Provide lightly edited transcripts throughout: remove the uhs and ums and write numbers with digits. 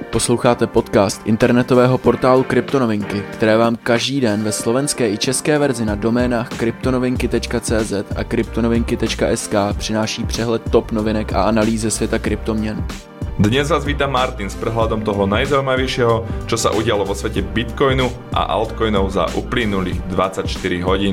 Posloucháte podcast internetového portálu Kryptonovinky, které vám každý den ve slovenské i české verzi na doménách kryptonovinky.cz a kryptonovinky.sk přináší přehled top novinek a analýzy ze světa kryptoměn. Dnes vás víta Martin s prehľadom toho najzaujímavejšieho, čo sa udialo vo svete Bitcoinu a altcoinov za uplynulých 24 hodín.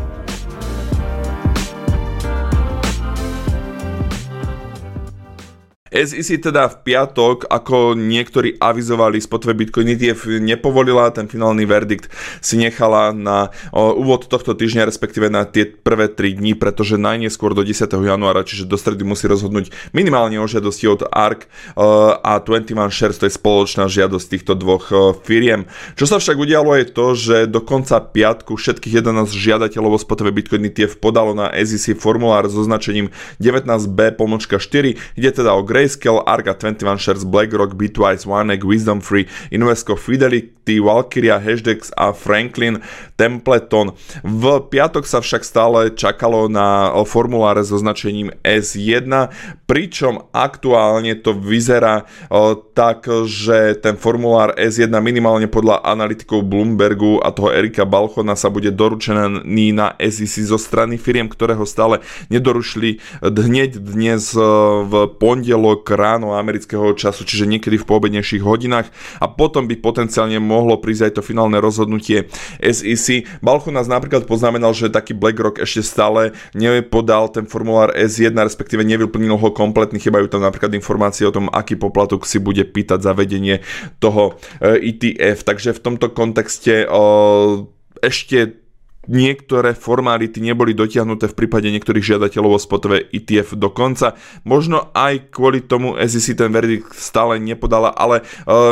SEC teda v piatok, ako niektorí avizovali, spotové Bitcoin ETF nepovolila, ten finálny verdikt si nechala na úvod tohto týždňa, respektíve na tie prvé 3 dní, pretože najneskôr do 10. januára, čiže do stredy musí rozhodnúť minimálne o žiadosti od ARK a 21 Shares, to je spoločná žiadosť týchto dvoch firiem. Čo sa však udialo je to, že do konca piatku všetkých 11 žiadateľov o spotové Bitcoin ETF podalo na SEC formulár so značením 19B-4, ide teda o Grayscale, ARK a 21 Shares, BlackRock, Bitwise, OneEgg, WisdomFree, Invesco, Fidelity, Valkyria, Hashdex a Franklin Templeton. V piatok sa však stále čakalo na formuláre so značením S1, pričom aktuálne to vyzerá tak, že ten formulár S1 minimálne podľa analytikov Bloombergu a toho Erika Balchona sa bude doručený na SEC zo strany firiem, ktoré ho stále nedorušili hneď dnes v pondelok ráno amerického času, čiže niekedy v poobednejších hodinách, a potom by potenciálne mohlo prísť aj to finálne rozhodnutie SEC. Balchon nás napríklad poznamenal, že taký BlackRock ešte stále nepodal ten formulár S1, respektíve nevyplnil ho kompletný, chýbajú tam napríklad informácie o tom, aký poplatok si bude pýtať za vedenie toho ETF. Takže v tomto kontexte ešte niektoré formality neboli dotiahnuté v prípade niektorých žiadateľov o spotové ETF do konca. Možno aj kvôli tomu SEC ten verdikt stále nepodala, ale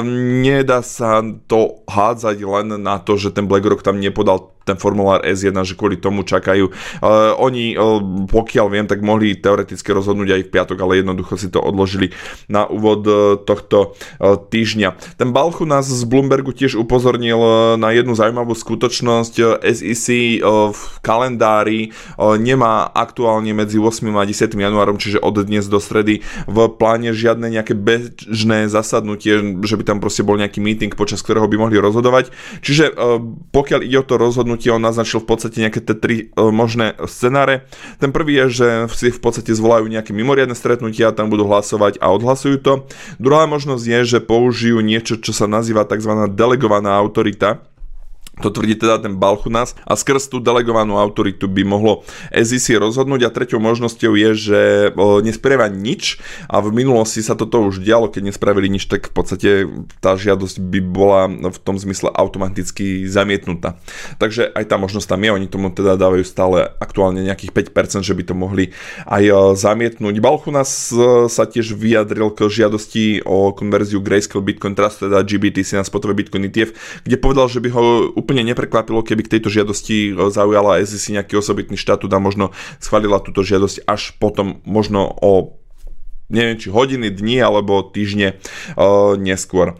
nedá sa to hádzať len na to, že ten BlackRock tam nepodal ten formulár S1, že kvôli tomu čakajú. Oni, pokiaľ viem, tak mohli teoreticky rozhodnúť aj v piatok, ale jednoducho si to odložili na úvod tohto týždňa. Ten Balchu nás z Bloombergu tiež upozornil na jednu zaujímavú skutočnosť. SEC v kalendári nemá aktuálne medzi 8. a 10. januárom, čiže od dnes do stredy, v pláne žiadne nejaké bežné zasadnutie, že by tam proste bol nejaký meeting, počas ktorého by mohli rozhodovať. Čiže pokiaľ ide o to rozhodnutie, on naznačil v podstate nejaké tie 3 možné scenáre. Ten prvý je, že si v podstate zvolajú nejaké mimoriadne stretnutia, tam budú hlasovať a odhlasujú to. Druhá možnosť je, že použijú niečo, čo sa nazýva tzv. Delegovaná autorita. To tvrdí teda ten Balchunas, a skrz tú delegovanú autoritu by mohlo SEC rozhodnúť. A treťou možnosťou je, že nespravia nič, a v minulosti sa toto už dialo, keď nespravili nič, tak v podstate tá žiadosť by bola v tom zmysle automaticky zamietnutá. Takže aj tá možnosť tam je, oni tomu teda dávajú stále aktuálne nejakých 5%, že by to mohli aj zamietnúť. Balchunas sa tiež vyjadril k žiadosti o konverziu Grayscale Bitcoin Trust, teda GBTC, na spotové Bitcoin ETF, kde povedal, že by ho úplne neprekvapilo, keby k tejto žiadosti zaujala SEC nejaký osobitný štatút a možno schválila túto žiadosť až potom, možno o neviem, či hodiny, dni alebo týždne neskôr.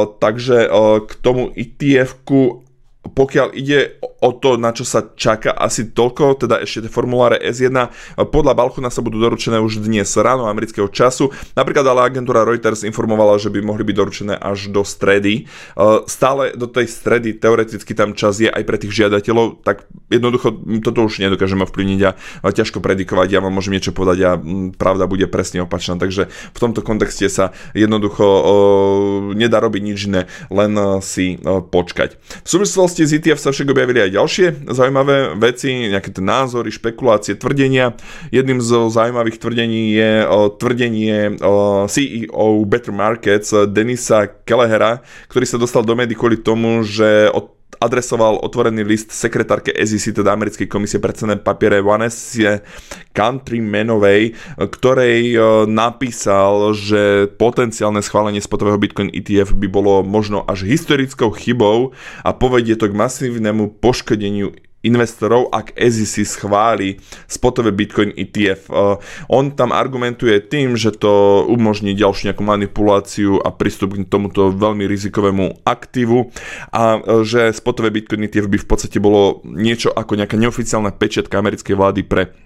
Takže k tomu ETF-ku, pokiaľ ide o to, na čo sa čaká, asi toľko, teda ešte tie formuláre S1 podľa Balchona sa budú doručené už dnes ráno amerického času. Napríklad ale agentúra Reuters informovala, že by mohli byť doručené až do stredy. Stále do tej stredy teoreticky tam čas je aj pre tých žiadateľov, tak jednoducho toto už nedokážeme vplyvniť a ťažko predikovať. Ja vám môžem niečo povedať a pravda bude presne opačná, takže v tomto kontexte sa jednoducho nedá robiť nič iné, len si počkať. V súvislosti z ETF sa však objavili aj ďalšie zaujímavé veci, nejaké tie názory, špekulácie, tvrdenia. Jedným z zaujímavých tvrdení je tvrdenie CEO Better Markets Denisa Kellehera, ktorý sa dostal do médií kvôli tomu, že adresoval otvorený list sekretárke SEC, teda americkej komisie pre cenné papiere, Vanesse Countrymanovej, ktorej napísal, že potenciálne schválenie spotového Bitcoin ETF by bolo možno až historickou chybou a povedie to k masívnemu poškodeniu investorov, ak SEC schváli spotové Bitcoin ETF. On tam argumentuje tým, že to umožní ďalšiu nejakú manipuláciu a prístup k tomuto veľmi rizikovému aktívu a že spotové Bitcoin ETF by v podstate bolo niečo ako nejaká neoficiálna pečiatka americkej vlády pre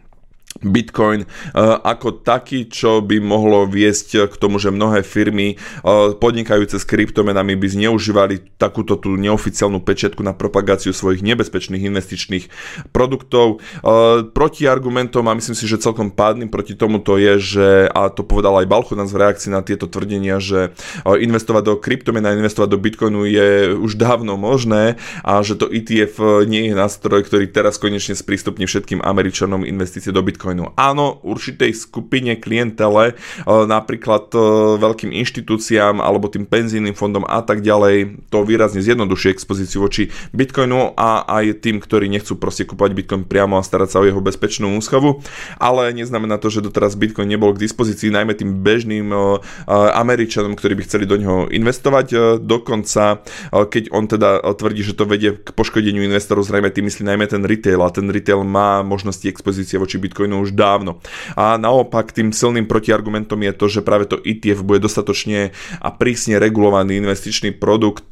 Bitcoin ako taký, čo by mohlo viesť k tomu, že mnohé firmy podnikajúce s kryptomenami by zneužívali takúto tú neoficiálnu pečetku na propagáciu svojich nebezpečných investičných produktov. Protiargumentom, a myslím si, že celkom pádnym proti tomuto je, že, a to povedal aj Balchunas v reakcii na tieto tvrdenia, že investovať do kryptomen a investovať do Bitcoinu je už dávno možné a že to ETF nie je nástroj, ktorý teraz konečne sprístupní všetkým Američanom investície do Bitcoinu. Áno, určitej skupine klientele, napríklad veľkým inštitúciám alebo tým penzijným fondom a tak ďalej, to výrazne zjednoduší expozíciu voči Bitcoinu a aj tým, ktorí nechcú proste kúpať Bitcoin priamo a starať sa o jeho bezpečnú úschovu, ale neznamená to, že doteraz Bitcoin nebol k dispozícii najmä tým bežným Američanom, ktorí by chceli do neho investovať. Dokonca, keď on teda tvrdí, že to vedie k poškodeniu investorov, zrejme tým myslí najmä ten retail, a ten retail má možnosti expozície voči Bitcoinu už dávno. A naopak tým silným protiargumentom je to, že práve to ETF bude dostatočne a prísne regulovaný investičný produkt,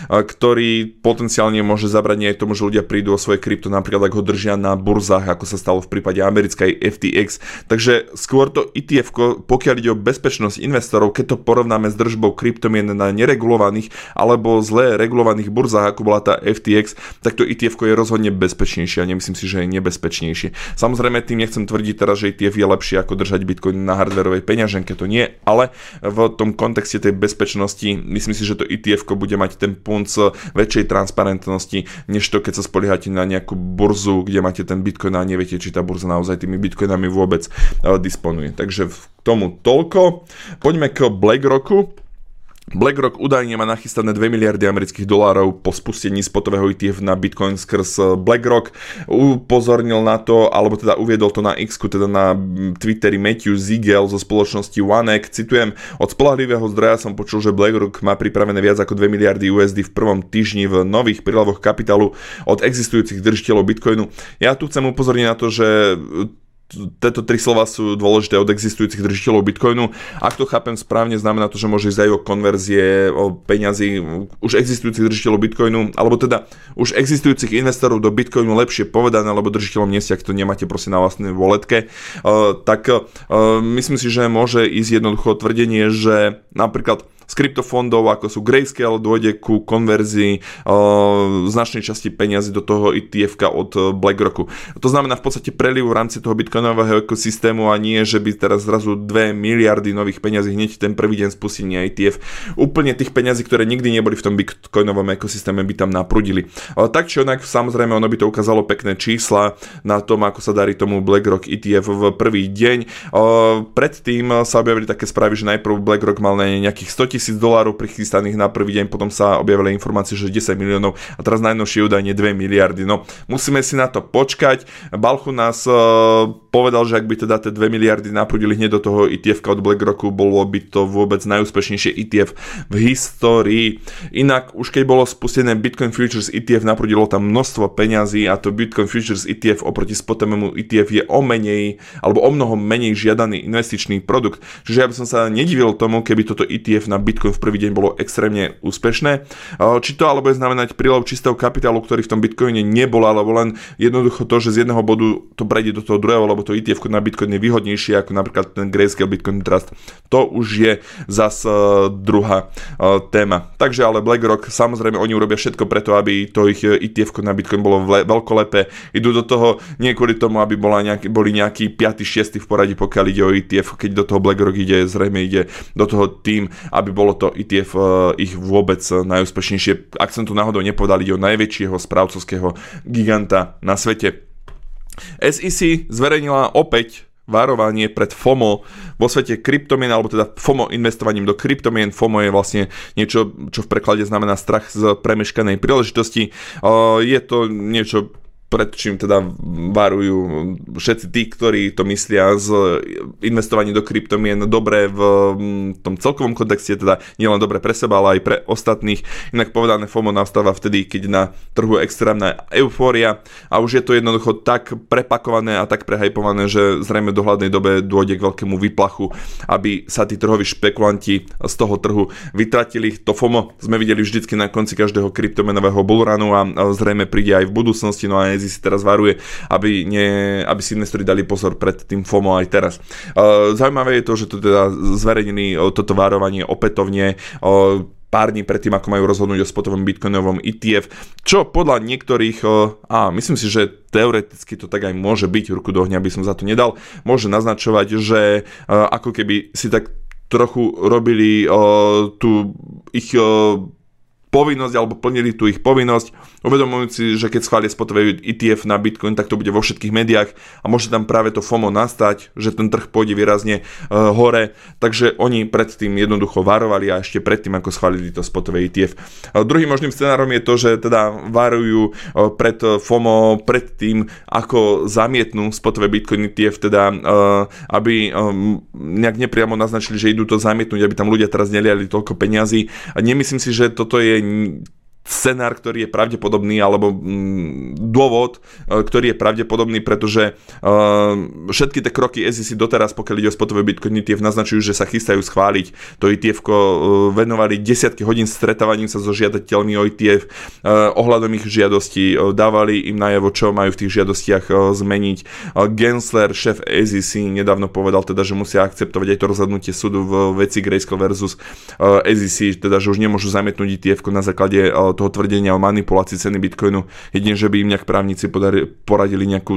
ktorý potenciálne môže zabrániť aj tomu, že ľudia prídu o svoje krypto, napríklad ak ho držia na burzách, ako sa stalo v prípade americkej FTX. Takže skôr to ETF, pokiaľ ide o bezpečnosť investorov, keď to porovnáme s držbou kryptomien na neregulovaných alebo zle regulovaných burzách, ako bola tá FTX, tak to ETF je rozhodne bezpečnejšie a nemyslím si, že je nebezpečnejšie. Samozrejme, tým nechcem tvrdiť teraz, že ETF je lepšie ako držať Bitcoin na hardwareovej peňaženke, to nie, ale v tom kontexte tej bezpečnosti myslím si, že to ETF bude mať ten punc väčšej transparentnosti, než to, keď sa spoliehate na nejakú burzu, kde máte ten Bitcoin a neviete, či tá burza naozaj tými Bitcoinami vôbec disponuje. Takže k tomu toľko. Poďme k BlackRocku. BlackRock údajne má nachystané 2 miliardy amerických dolárov po spustení spotového ETF na Bitcoin skrz BlackRock. Upozornil na to, alebo teda uviedol to na X-ku, teda na Twitteri Matthew Ziegel zo spoločnosti OneEck. Citujem, od spoľahlivého zdroja som počul, že BlackRock má pripravené viac ako 2 miliardy USD v prvom týždni v nových prílevoch kapitálu od existujúcich držiteľov Bitcoinu. Ja tu chcem upozorniť na to, že tieto tri slova sú dôležité od existujúcich držiteľov Bitcoinu. Ak to chápem správne, znamená to, že môže ísť aj o konverzie, o peňazí už existujúcich držiteľov Bitcoinu, alebo teda už existujúcich investorov do Bitcoinu, lepšie povedané, alebo držiteľom nie ste, ak to nemáte proste na vlastnej voletke. Myslím si, že môže ísť jednoducho tvrdenie, že napríklad z kryptofondov, ako sú Grayscale, dôjde ku konverzii značnej časti peňazí do toho ETF-ka od BlackRocku. To znamená v podstate preliv v rámci toho bitcoinového ekosystému a nie, že by teraz zrazu 2 miliardy nových peňazí hneď ten prvý deň spustenia ETF. Úplne tých peňazí, ktoré nikdy neboli v tom bitcoinovom ekosystéme, by tam naprudili. Tak či onak, samozrejme, ono by to ukázalo pekné čísla na tom, ako sa darí tomu BlackRock ETF v prvý deň. Predtým sa objavili také správy, že najprv BlackRock mal nejakých $100,000 prichystaných na prvý deň, potom sa objavili informácie, že 10 miliónov a teraz najnovšie údajne 2 miliardy. No, musíme si na to počkať. Balchunas povedal, že ak by teda tie 2 miliardy naprudili hneď do toho ETF-ka od BlackRocku, bolo by to vôbec najúspešnejšie ETF v histórii. Inak už keď bolo spustené Bitcoin Futures ETF, naprudilo tam množstvo peňazí a to Bitcoin Futures ETF oproti spotovému ETF je o menej, alebo o mnoho menej žiadaný investičný produkt. Čiže ja by som sa nedivil tomu, keby toto ETF na Bitcoin v prvý deň bolo extrémne úspešné. Či to ale bude znamenať prílev čistého kapitálu, ktorý v tom Bitcoine nebol, alebo len jednoducho to, že z jedného bodu to prejde do toho druhého, lebo to ETF na Bitcoin je výhodnejšie ako napríklad ten Grayscale Bitcoin Trust. To už je zas druhá téma. Takže ale BlackRock, samozrejme oni urobia všetko preto, aby to ich ETF na Bitcoin bolo veľkolepé. Idú do toho nie kvôli tomu, aby boli nejaký 5., 6. v poradí, pokiaľ ide o ETF. Keď do toho BlackRock ide, zrejme ide do toho tým, aby bolo to ETF ich vôbec najúspešnejšie. Ak som tu náhodou nepovedal, ide o najväčšieho správcovského giganta na svete. SEC zverejnila opäť varovanie pred FOMO vo svete kryptomien, alebo teda FOMO investovaním do kryptomien. FOMO je vlastne niečo, čo v preklade znamená strach z premeškanej príležitosti. Je to niečo, pred čím teda varujú všetci tí, ktorí to myslia z investovania do kryptomien dobre v tom celkovom kontexte, teda nielen dobre pre seba, ale aj pre ostatných. Inak povedané, FOMO nastáva vtedy, keď na trhu je extrémna eufória a už je to jednoducho tak prepakované a tak prehajpované, že zrejme v dohľadnej dobe dôjde k veľkému výplachu, aby sa tí trhoví špekulanti z toho trhu vytratili. To FOMO sme videli vždycky na konci každého kryptomenového bullrunu a zrejme príde aj v budúcnosti. No a SEC teraz varuje, aby si investori dali pozor pred tým FOMO aj teraz. Zaujímavé je to, že to teda zverejnili toto varovanie opätovne pár dní predtým, ako majú rozhodnúť o spotovom bitcoinovom ETF, čo podľa niektorých, a myslím si, že teoreticky to tak aj môže byť, ruku do ohňa by som za to nedal, môže naznačovať, že ako keby si tak trochu robili tú ich povinnosť, alebo plnili tú ich povinnosť, uvedomujúci, že keď schvália spotové ETF na Bitcoin, tak to bude vo všetkých médiách a môže tam práve to FOMO nastať, že ten trh pôjde výrazne hore, takže oni predtým jednoducho varovali a ešte predtým, ako schválili to spotové ETF. Druhým možným scenárom je to, že teda varujú pred FOMO, pred tým, ako zamietnú spotové Bitcoin ETF, teda aby nejak nepriamo naznačili, že idú to zamietnúť, aby tam ľudia teraz neliali toľko peňazí. Nemyslím si, že toto je scenár, ktorý je pravdepodobný, alebo dôvod, ktorý je pravdepodobný, pretože všetky tie kroky SEC doteraz, pokiaľ ide o spotové Bitcoin ETF, naznačujú, že sa chystajú schváliť to ETF-ko, venovali desiatky hodín stretávaním sa so žiadateľmi o ETF, ohľadom ich žiadostí, dávali im najavo, čo majú v tých žiadostiach zmeniť. Gensler, šéf SEC, nedávno povedal teda, že musia akceptovať aj to rozhodnutie súdu v veci Grayscale versus SEC, teda, že už nemôžu zamietnúť ETF-ko na základe toho tvrdenia o manipulácii ceny Bitcoinu, jedine, že by im nejak právnici poradili nejakú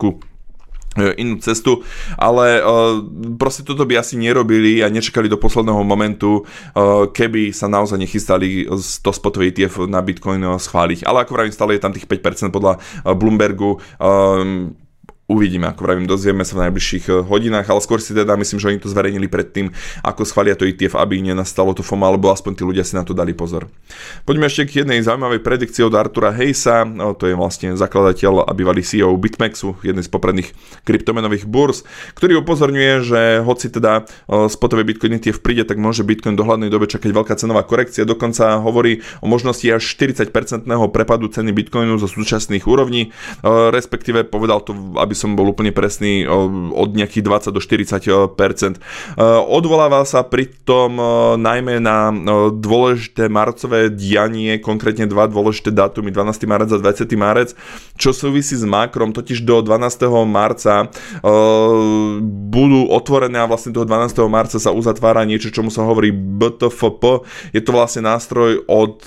inú cestu, ale proste toto by asi nerobili a nečakali do posledného momentu, keby sa naozaj nechystali to spotové ETF na Bitcoin schváliť. Ale ako vravím, stále je tam tých 5% podľa Bloombergu. Uvidíme, ako vravím, dozvieme sa v najbližších hodinách, ale skôr si teda myslím, že oni to zverejnili predtým, ako schvália to ETF, aby nenastalo to FOMO, alebo aspoň tí ľudia si na to dali pozor. Poďme ešte k jednej zaujímavej predikcii od Artura Hayesa, to je vlastne zakladateľ a bývalý CEO BitMEXu, jednej z popredných kryptomenových burs, ktorý upozorňuje, že hoci teda spotové Bitcoin ETF príde, tak môže Bitcoin do hľadnej dobe čakať veľká cenová korekcia, dokonca hovorí o možnosti až 40% prepadu ceny Bitcoinu zo súčasných úrovní, respektíve povedal to, aby som bol úplne presný, od nejakých 20 do 40%. Odvoláva sa pritom najmä na dôležité marcové dianie, konkrétne dva dôležité dátumy, 12. marec a 20. marec, čo súvisí s makrom, totiž do 12. marca budú otvorené a vlastne toho 12. marca sa uzatvára niečo, čomu sa hovorí BTFP. Je to vlastne nástroj od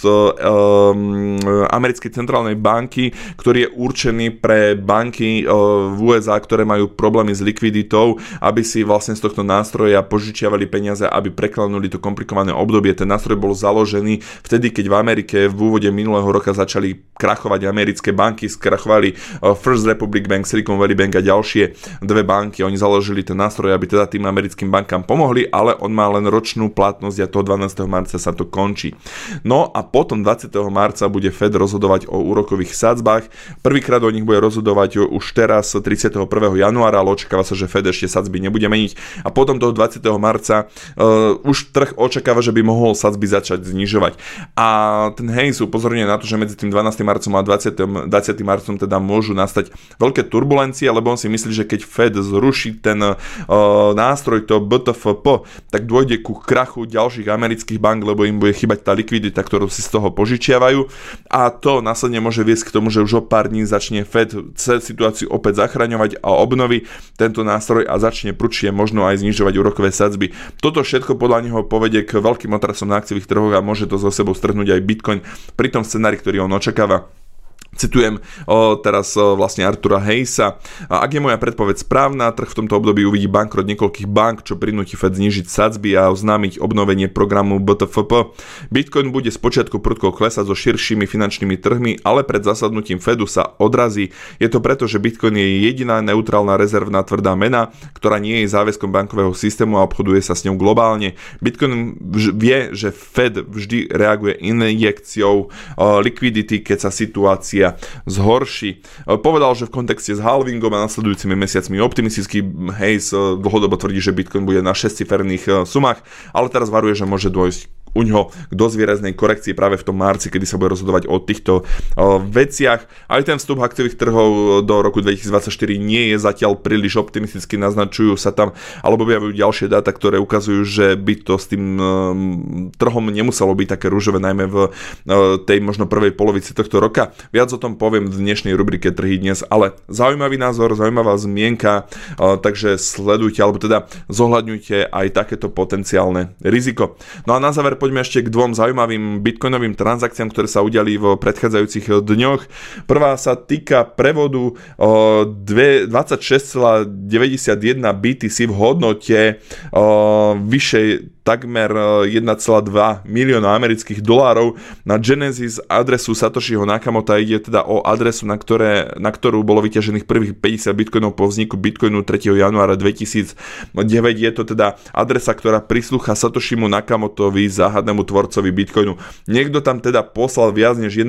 americkej centrálnej banky, ktorý je určený pre banky v USA, ktoré majú problémy s likviditou, aby si vlastne z tohto nástroja požičiavali peniaze, aby preklenuli to komplikované obdobie. Ten nástroj bol založený vtedy, keď v Amerike v úvode minulého roka začali krachovať americké banky, skrachovali First Republic Bank, Silicon Valley Bank a ďalšie dve banky. Oni založili ten nástroj, aby teda tým americkým bankám pomohli, ale on má len ročnú platnosť a toho 12. marca sa to končí. No a potom 20. marca bude Fed rozhodovať o úrokových sadzbách. Prvýkrát o nich bude rozhodovať už teraz 31. januára, ale očakáva sa, že Fed ešte sadzby nebude meniť a potom toho 20. marca už trh očakáva, že by mohol sadzby začať znižovať. A ten Hayes upozorňuje na to, že medzi tým 12. marcom a 20. marcom teda môžu nastať veľké turbulencie, lebo on si myslí, že keď Fed zruší ten nástroj, to BTFP, tak dôjde ku krachu ďalších amerických bank, lebo im bude chýbať tá likvidita, ktorú si z toho požičiavajú a to následne môže viesť k tomu, že už o pár dní začne Fed situáciu opäť zachraňovať a obnoví tento nástroj a začne prudšie možno aj znižovať úrokové sadzby. Toto všetko podľa neho povedie k veľkým otrasom na akciových trhoch a môže to so sebou strhnúť aj Bitcoin pri tom scenári, ktorý on očakáva. Citujem teraz vlastne Artura Hayesa. Ak je moja predpoveď správna, trh v tomto období uvidí bankrot niekoľkých bank, čo prinúti Fed znížiť sadzby a oznámiť obnovenie programu BTFP. Bitcoin bude spočiatku prudko klesať so širšími finančnými trhmi, ale pred zasadnutím Fedu sa odrazí. Je to preto, že Bitcoin je jediná neutrálna rezervná tvrdá mena, ktorá nie je záväzkom bankového systému a obchoduje sa s ňou globálne. Bitcoin vie, že Fed vždy reaguje injekciou likvidity, keď sa situácia zhorší. Povedal, že v kontexte s halvingom a nasledujúcimi mesiacmi optimistický Hayes dlhodobo tvrdí, že Bitcoin bude na 6-ciferných sumách, ale teraz varuje, že môže dôjsť uňho k dosť výraznej korekcii práve v tom marci, kedy sa bude rozhodovať o týchto veciach. Aj ten vstup akciových trhov do roku 2024 nie je zatiaľ príliš optimisticky, naznačujú sa tam, alebo objavujú ďalšie dáta, ktoré ukazujú, že by to s tým trhom nemuselo byť také ružové, najmä v tej možno prvej polovici tohto roka. Viac o tom poviem v dnešnej rubrike Trhy dnes, ale zaujímavý názor, zaujímavá zmienka, takže sledujte, alebo teda zohľadňujte aj takéto potenciálne riziko. No a na záver poďme ešte k dvom zaujímavým bitcoinovým transakciám, ktoré sa udiali v predchádzajúcich dňoch. Prvá sa týka prevodu 26,91 BTC v hodnote vyššej takmer 1,2 milióna amerických dolárov na Genesis adresu Satoshiho Nakamota. Ide teda o adresu, na ktorú bolo vyťažených prvých 50 bitcoinov po vzniku Bitcoinu 3. januára 2009. Je to teda adresa, ktorá prislúcha Satoshimu Nakamotovi, záhadnému tvorcovi Bitcoinu. Niekto tam teda poslal viac než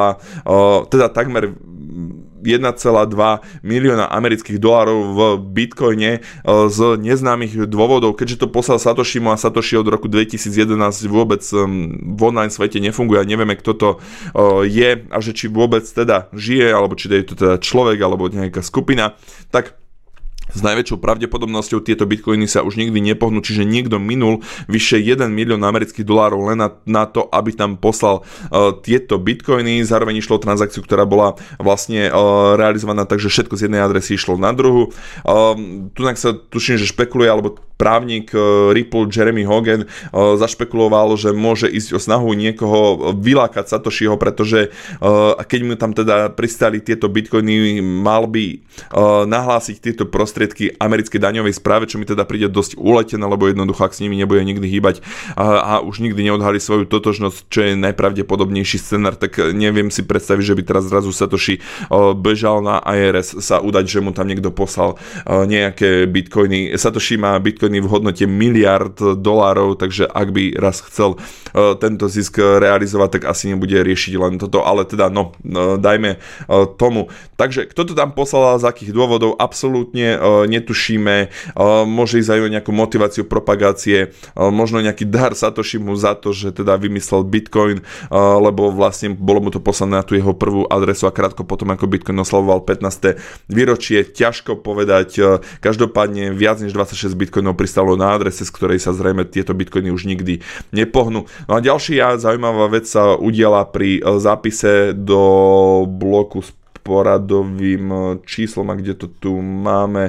takmer 1,2 milióna amerických dolárov v Bitcoine z neznámych dôvodov. Keďže to poslal Satoshimu a Satoshi od roku 2011 vôbec v online svete nefunguje a nevieme, kto to je a že či vôbec teda žije, alebo či je to teda človek alebo nejaká skupina, tak s najväčšou pravdepodobnosťou tieto bitcoiny sa už nikdy nepohnú, čiže niekto minul vyše 1 milión amerických dolárov len na to, aby tam poslal tieto bitcoiny. Zároveň išlo o transakciu, ktorá bola vlastne realizovaná, takže všetko z jednej adresy išlo na druhu. Tunak sa tuším, že špekuluje, alebo právnik Ripple Jeremy Hogan zašpekuloval, že môže ísť o snahu niekoho vylákať Satoshiho, pretože keď mu tam teda pristali tieto bitcoiny, mal by nahlásiť tieto prostriedky americkej daňovej správe, čo mi teda príde dosť uletené, lebo jednoducho ak s nimi nebude nikdy hýbať a už nikdy neodhalí svoju totožnosť, čo je najpravdepodobnejší scenár, tak neviem si predstaviť, že by teraz zrazu Satoshi bežal na IRS sa udať, že mu tam niekto poslal nejaké bitcoiny. Satoshi má bitcoiny v hodnote miliard dolárov, takže ak by raz chcel tento zisk realizovať, tak asi nebude riešiť len toto, ale teda dajme tomu. Takže kto to tam poslal, z akých dôvodov, absolútne netušíme, môže ísť aj o nejakú motiváciu propagácie, možno nejaký dar Satoshimu za to, že teda vymyslel Bitcoin, lebo vlastne bolo mu to poslané na tú jeho prvú adresu a krátko potom, ako Bitcoin oslavoval 15. výročie, ťažko povedať. Každopádne viac než 26 Bitcoinov pristalo na adrese, z ktorej sa zrejme tieto Bitcoiny už nikdy nepohnú. No a ďalšia zaujímavá vec sa udiala pri zápise do bloku s poradovým číslom, a kde to tu máme,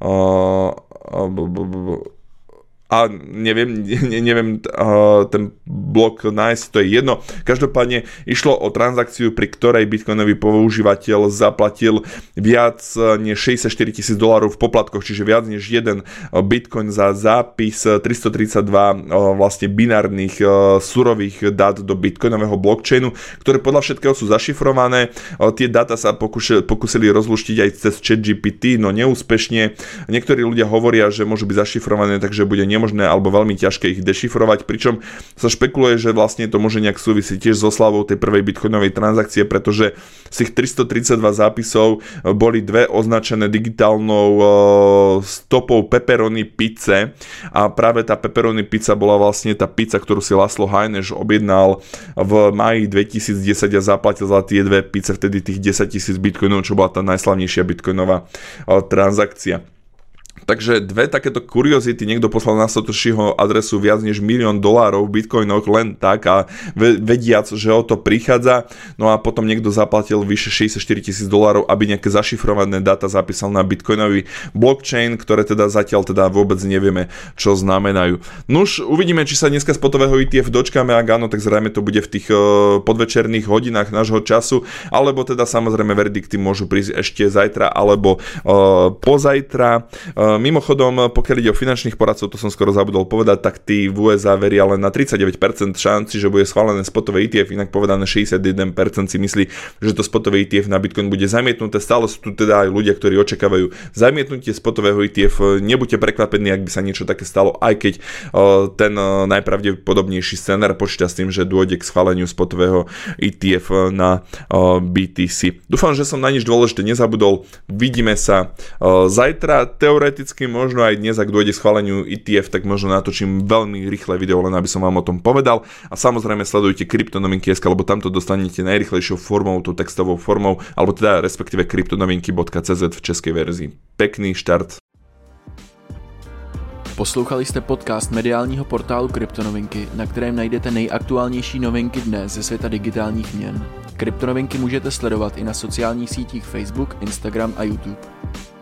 a neviem ten blok nájsť, to je jedno. Každopádne išlo o transakciu, pri ktorej bitcoinový používateľ zaplatil viac než $64,000 v poplatkoch, čiže viac než jeden bitcoin za zápis 332 vlastne binárnych surových dát do bitcoinového blockchainu, ktoré podľa všetkého sú zašifrované. Tie dáta sa pokúsili rozluštiť aj cez ChatGPT, no neúspešne. Niektorí ľudia hovoria, že môžu byť zašifrované, takže bude nemožné alebo veľmi ťažké ich dešifrovať, pričom sa špekuluje, že vlastne to môže nejak súvisieť tiež so oslavou tej prvej bitcoinovej transakcie, pretože z tých 332 zápisov boli dve označené digitálnou stopou pepperoni pizze a práve tá pepperoni pizza bola vlastne tá pizza, ktorú si Laszlo Hajneš objednal v máji 2010 a zaplatil za tie dve pizze vtedy tých 10,000 bitcoinov, čo bola tá najslavnejšia bitcoinová transakcia. Takže dve takéto kuriozity, niekto poslal na Satoshiho adresu viac než $1 000 000 v bitcoinoch len tak a vediac, že o to prichádza, no a potom niekto zaplatil vyše $64,000, aby nejaké zašifrované dáta zapísal na bitcoinový blockchain, ktoré teda zatiaľ teda vôbec nevieme, čo znamenajú. Nuž, uvidíme, či sa dneska spotového ETF dočkáme, ak áno, tak zrejme to bude v tých podvečerných hodinách nášho času, alebo teda samozrejme verdikty môžu prísť ešte zajtra alebo pozajtra. Mimochodom, pokiaľ ide o finančných poradcov, to som skoro zabudol povedať, tak tí v USA veria len na 39% šanci, že bude schválené spotové ETF, inak povedané 61% si myslí, že to spotové ETF na Bitcoin bude zamietnuté. Stále sú tu teda aj ľudia, ktorí očakávajú zamietnutie spotového ETF. Nebuďte prekvapení, ak by sa niečo také stalo, aj keď ten najpravdepodobnejší scenár počíta s tým, že dôjde k schváleniu spotového ETF na BTC. Dúfam, že som na nič dôležité nezabudol. Vidíme sa zajtra. Teoreticky teoreticky možno aj dnes, ak dôjde k schváleniu ETF, tak možno natočím veľmi rýchle video, len aby som vám o tom povedal. A samozrejme sledujte Kryptonovinky.sk, lebo tamto dostanete najrýchlejšou formou, tou textovou formou, alebo teda respektíve kryptonovinky.cz v českej verzii. Pekný štart. Poslouchali jste podcast mediálního portálu Kryptonovinky, na kterém najdete nejaktuálnější novinky dnes ze světa digitálních měn. Kryptonovinky můžete sledovat i na sociálních sítích Facebook, Instagram a YouTube.